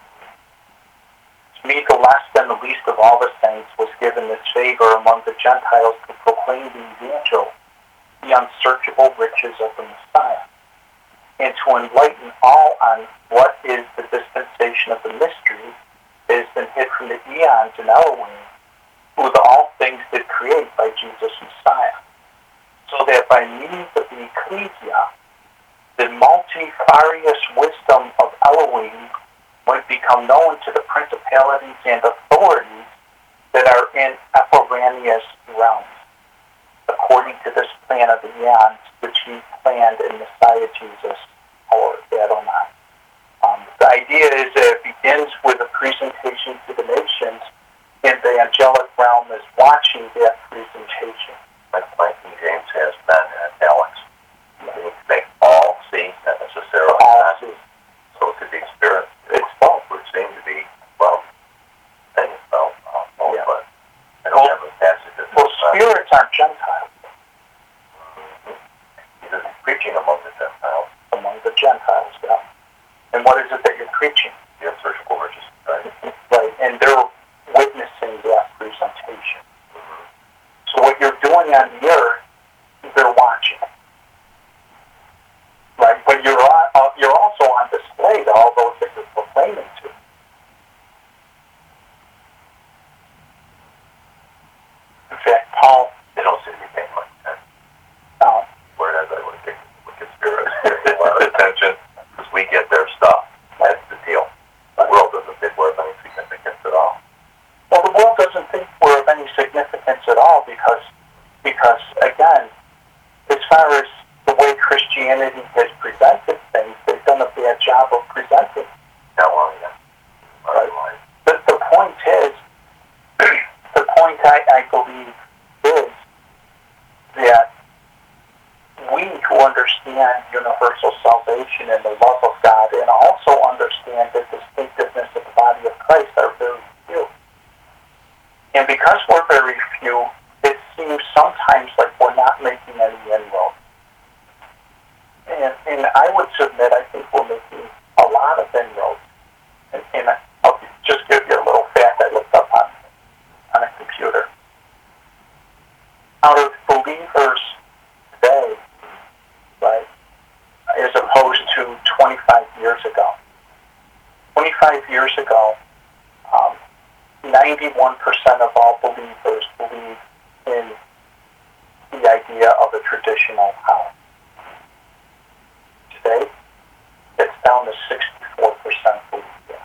To me, the less than the least of all the saints, was given this favor among the Gentiles to proclaim the evangel, the unsearchable riches of the Messiah, and to enlighten all on what is the dispensation of the mystery that has been hid from the eons in Elohim, who with all things did create by Jesus Messiah, so that by means of the ecclesia, the multifarious wisdom of Elohim might become known to the principalities and authorities that are in Ephraimius realms, according to this plan of the eons which he planned in Messiah Jesus, or Adonai. Um, the idea is that it begins with a presentation to the nations, and the angelic realm is watching that presentation. Like like King James has men and Alex. You need to make all see, not necessarily All not. see. So it could be spirit. It's both. Would seem to be, well, things about, uh, both, Yeah. but I don't have a passage that Well, says that. spirits aren't Gentiles He's preaching among the Gentiles, among the Gentiles, yeah. And what is it that you're preaching? the unsearchable riches, right? Right, and they're witnessing that presentation. So what you're doing on the earth, they're watching. Right, but you're on, uh, you're also on display to all those that you're proclaiming to. In fact, Paul, They don't seem to be paying much attention. uh, Whereas I would think wicked spirits pay a lot of attention because we get their stuff. That's the deal. The world doesn't think we're of any significance at all. well, the world doesn't think we're of any significance at all because, because again, as far as the way Christianity has presented things, they've done a bad job of presenting. How long yet? Right. Right. The, the point is, the point I, I believe is that we who understand universal salvation and the love of God and also understand the distinctiveness of the body of Christ are very few. And because we're very few, it seems sometimes like we're not making any inroads. And, and I would submit, I think we're making a lot of inroads. And, and I'll just give you a little fact I looked up on, on a computer. Out of believers today, right, as opposed to twenty-five years ago. twenty-five years ago, um, ninety-one percent of all believers believe in the idea of a traditional house. Today, it's down to sixty-four percent believe that.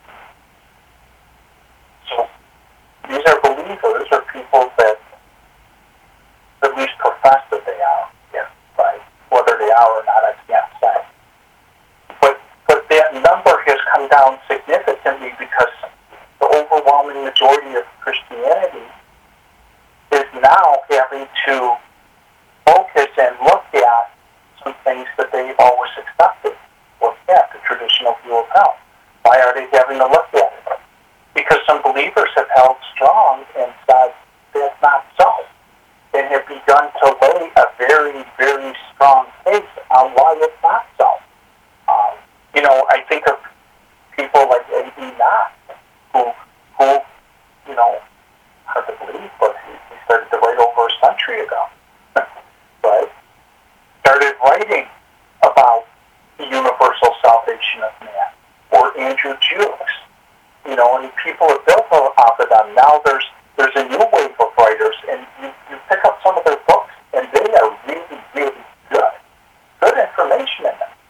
So these are believers, or people that at least profess that they are. Yeah, right. Whether they are or not, I can't say. But but that number has come down significantly because the overwhelming majority of Christianity is now having to focus and look at some things that they've always accepted. Look at the traditional view of hell. Why are they having to look at it? Because some believers have held strong and said that's not so, and have begun to lay a very, very strong case on why it's not so. Um, you know, I think of people like A D Knox, who, who, you know, hard to believe, but he, he started to write over a century ago, right? Started writing about the universal salvation of man, or Andrew Jukes, you know, and people have built off of them. Now there's there's a new wave of writers, and you, you pick up some of their books, and they are really, really good. Good information in them.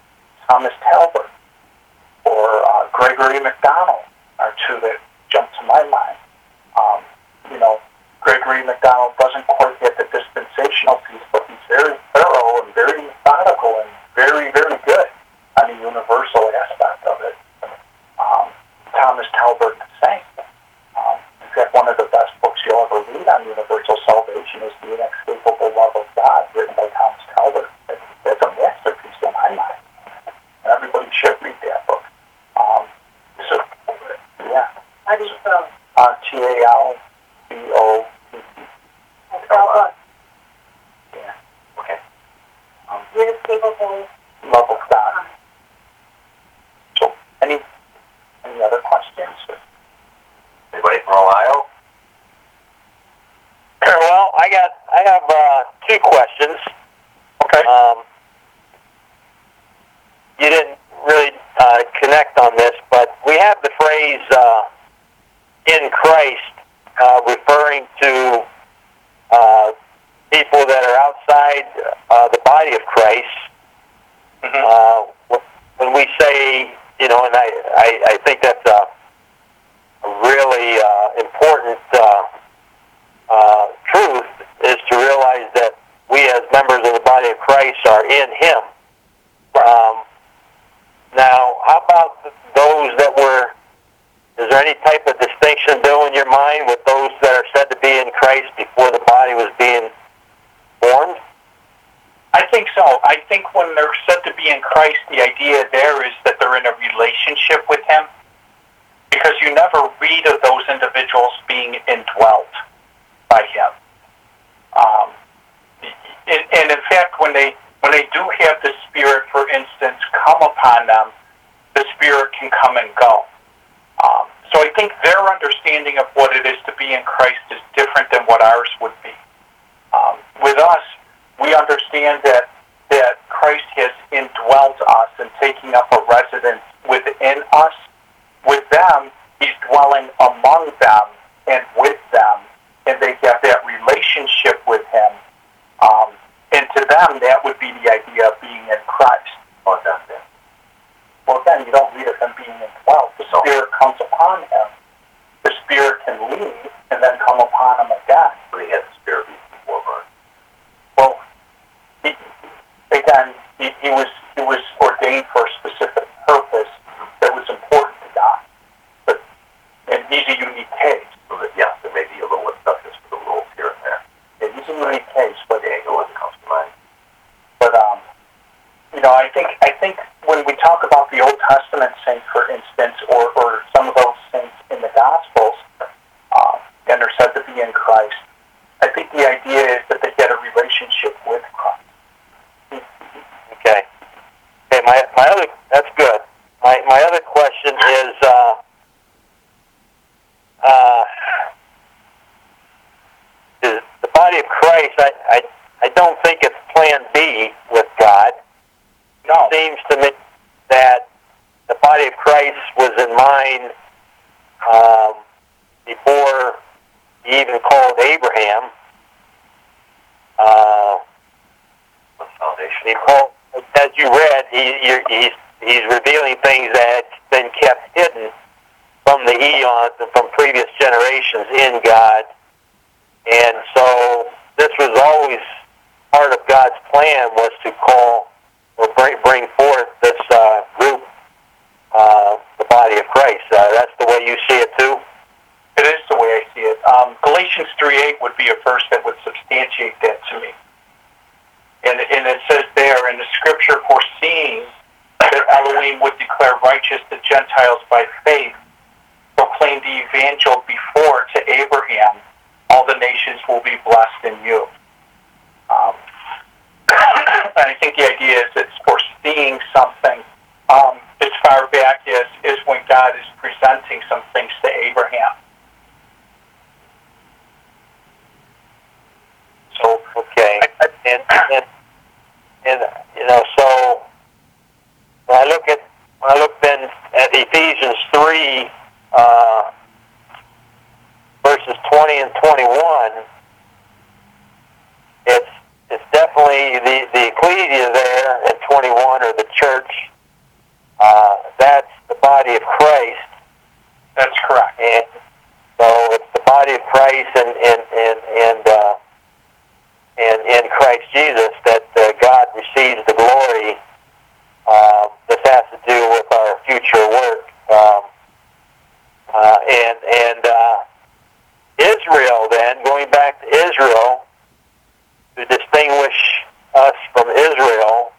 Thomas Talbert or uh, Gregory MacDonald are two that jump to my mind. Um, you know, Gregory MacDonald doesn't quite get the dispensational piece, but he's very thorough and very methodical and very, very good on the universal aspect of it. Um, Thomas Talbert the same. Um, in fact, one of the best books you'll ever read on universal salvation is The Inescapable Love of God, written by Thomas Talbert. That's a masterpiece in my mind. Everybody should read that book. Um, so, yeah. How do you spell? Uh, T A L B O T T. Talbot. Yeah. Okay. Um, Inescapable. Love of God. So, any any other questions? Anybody from Ohio? Well, I got I have uh, two questions. Okay. Um, you didn't really uh, connect on this, but we have the phrase uh, "in Christ," uh, referring to uh, people that are outside uh, the body of Christ. Mm-hmm. Uh, when we say, you know, and I, I, I think that's a, a really uh, important uh, uh, truth, is to realize that we as members of the body of Christ are in Him. Um, now, how about those that were, is there any type of distinction, Bill, in your mind with those that are said to be in Christ before the body was being formed? I think so. I think when they're said to be in Christ, the idea there is that they're in a relationship with Him, because you never read of those individuals being indwelt by Him. Um, and, and in fact, when they when they do have the Spirit, for instance, come upon them, the Spirit can come and go. Um, so I think their understanding of what it is to be in Christ is different than what ours would be. Um, with us, we understand that that Christ has indwelt us and taking up a residence within us. With them, He's dwelling among them and with them, and they have that relationship with Him. Um, and to them, that would be the idea of being in Christ. Oh, that's it. Well, again, you don't read of Him being indwelt. The Spirit comes upon Him. The Spirit can leave and then come upon Him again. But he had the Spirit before birth. Well, he, again, he, he was he was ordained for a specific purpose that was important to God. But and he's a unique case. So that, yes, there may be a little acceptance for the rules here and there. Yeah, he's a unique case, but Daniel, as it comes to mind. but um, you know, I think I think when we talk about the Old Testament saints, for instance, or, or some of those saints in the Gospels, um, and they're said to be in Christ, I think the idea is that they get a relationship with Christ. Okay. Okay, my, my other, that's good. My, my other question is, uh, uh, is the body of Christ, I, I, I don't think it's plan B with God. No. It seems to me that the body of Christ was in mind um, before he even called Abraham. Uh, The foundation. he called, as you read, he, you're, he's, he's revealing things that had been kept hidden from the eons and from previous generations in God. And so this was always part of God's plan, was to call or bring, bring forth this uh, group, uh, the body of Christ. Uh, that's the way you see it too? It is the way I see it. Um, Galatians three eight would be a verse that would substantiate that to me. And, and it says there in the Scripture, foreseeing that Elohim would declare righteous the Gentiles by faith, proclaimed the evangel before to Abraham, all the nations will be blessed in you. Um, and I think the idea is it's foreseeing something um, as far back as, as when God is presenting some things to Abraham. So, Okay. I, I, And, and, and, you know, so when I look at, when I look then at Ephesians three, uh, verses twenty and twenty-one, it's, it's definitely the, the ecclesia there in twenty-one, or the church, uh, that's the body of Christ. That's correct. And so it's the body of Christ and and and and uh, and in Christ Jesus that uh, God receives the glory. Um, this has to do with our future work, um, uh, and and uh, Israel. Then going back to Israel, to distinguish us from Israel,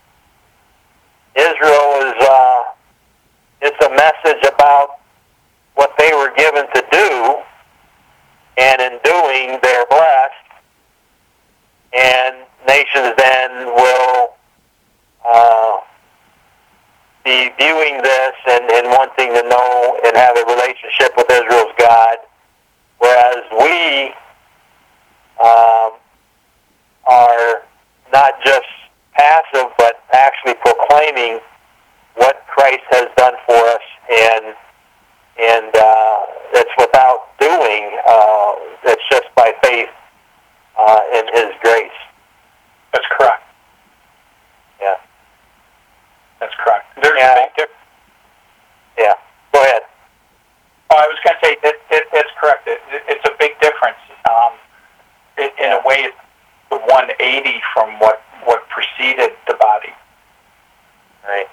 Israel is uh, it's a message about what they were given to do, and in doing they're blessed, and nations then will uh, be viewing this and, and wanting to know and have a relationship with Israel's God, whereas we um, are not just passive but actually proclaiming what Christ has done for us, and and uh, it's without doing. Uh, it's just by faith uh, in His grace. That's correct. Yeah. That's correct. There's Yeah. a big difference. Yeah. Go ahead. Oh, I was going to say that it, it's correct. It, it, it's a big difference. Um, it, in a way, it's the one eighty from what what preceded the body. Right.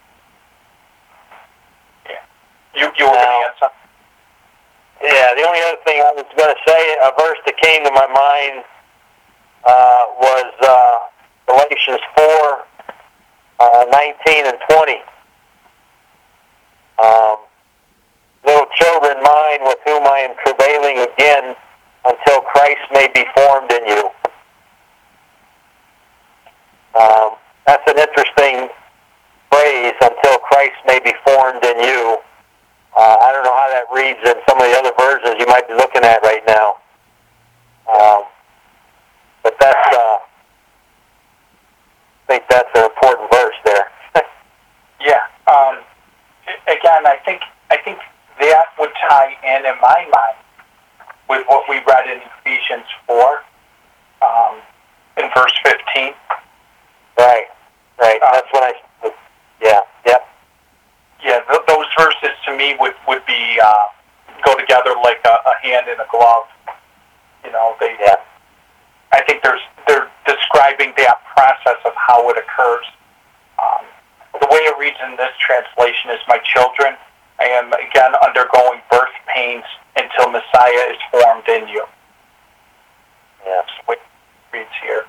You you were going to add something? Yeah, the only other thing I was going to say, a verse that came to my mind uh, was uh, Galatians four, uh, nineteen and twenty. Um, Little children mine, with whom I am travailing again until Christ may be formed in you. Um, that's an interesting phrase, until Christ may be formed in you. Uh, I don't know how that reads in some of the other versions you might be looking at right now. Um, but that's, uh, I think that's an important verse there. Yeah. Um, again, I think I think that would tie in, in my mind, with what we read in Ephesians four, um, in verse fifteen. Right. Right. Uh, that's what I. Yeah. Yep. Yeah, th- those verses to me would would be uh, go together like a, a hand in a glove. You know, they. Yeah. I think there's they're describing that process of how it occurs. Um, the way it reads in this translation is, "My children, I am again undergoing birth pains until Messiah is formed in you." Yeah. That's the way it reads here.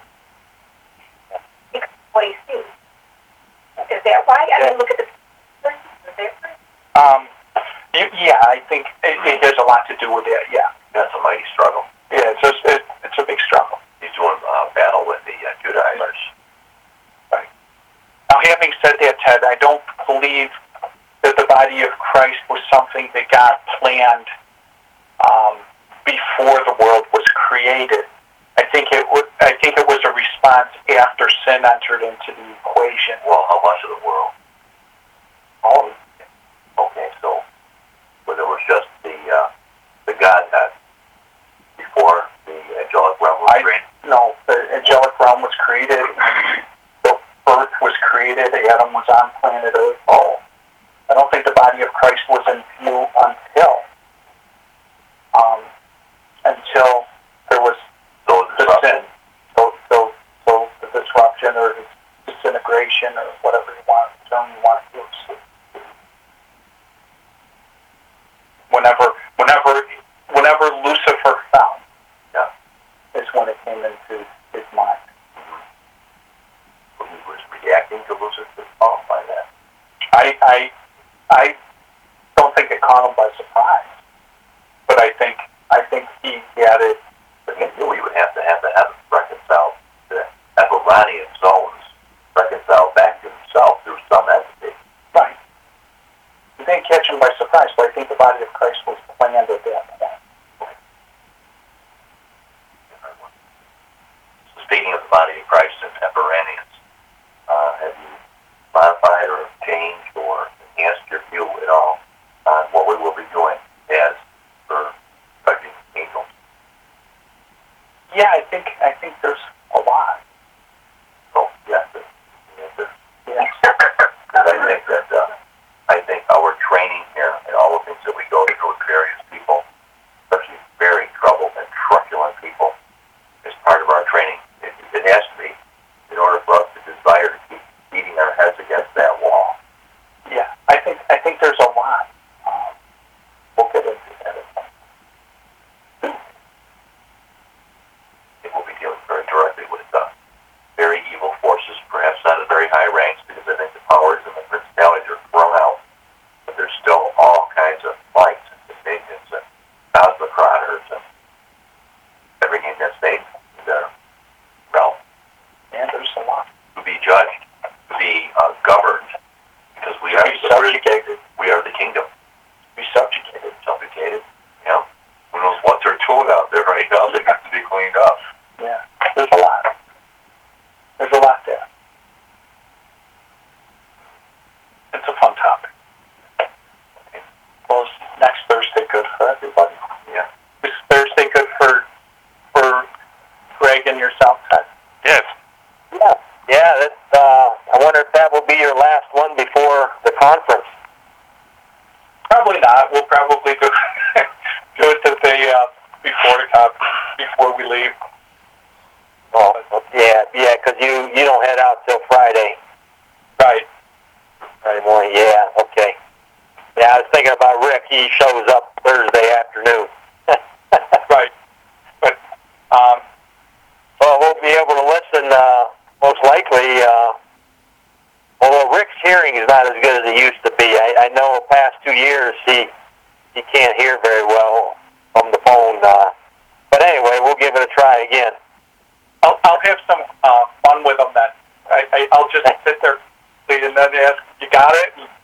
What do you see? Is that right? I Yeah. mean, look at the difference. Um, y- yeah, I think it, it has a lot to do with it. Yeah, That's a mighty struggle. yeah, it's just, it, it's a big struggle. He's doing uh, battle with the uh, Judaizers. Right. Now, having said that, Ted, I don't believe that the body of Christ was something that God planned um, before the world was created. I think it would. I think it was a response after sin entered into the equation. Well, how much of the world? All of it. Okay, so when there was just the uh, the Godhead before the angelic realm was I- created. No, the angelic realm was created. The earth was created. Adam was on planet Earth. Oh, I don't think the body of Christ was in view until um, until there was So the the sin. So, so, so the disruption or the disintegration or whatever you want, term you want to use. Whenever, whenever, whenever Lucifer fell, Yeah. is when it came into his mind. He was reacting to Lucifer's fall by that. I, I, I don't think it caught him by surprise, but I think, I think he had it. But he knew he would have to have the heavens reconciled to Ephraimian zones, reconciled back to himself through some entity. Right. He didn't catch him by surprise, but I think the body of Christ was planned at that point. So speaking of the body of Christ and Ephraimians, uh, have you modified or changed or enhanced your view at all on what we will be doing as for judging angels? Yeah, I think I think there's a lot. So, yes, the answer. Yeah. I think that uh, subjugated. We are the kingdom. Be subjugated. Subjugated. Yeah. Who knows what's our tune out there right now that has to be cleaned up. Yeah. There's a lot. There's a lot there. It's a fun topic. Well, is next Thursday good for everybody? Yeah. Is Thursday good for for Greg and yourself, Ted? Yes. Yeah. Yeah. That's, uh, I wonder if that will be your last one before the conference. Probably not. We'll probably do do it the day uh, before the conference, before we leave. Oh, yeah, yeah, because you, you don't head out till Friday. Right. Friday morning, yeah, okay. Yeah, I was thinking about Rick. He shows up Thursday afternoon. Right. But um, well, we'll be able to listen, uh, most likely, uh, although Rick's hearing is not as good as it used to be. I, I know the past two years he he can't hear very well from the phone. Uh, but anyway, we'll give it a try again. I'll I'll have some uh, fun with them then. I, I I'll just sit there and then ask, you got it? And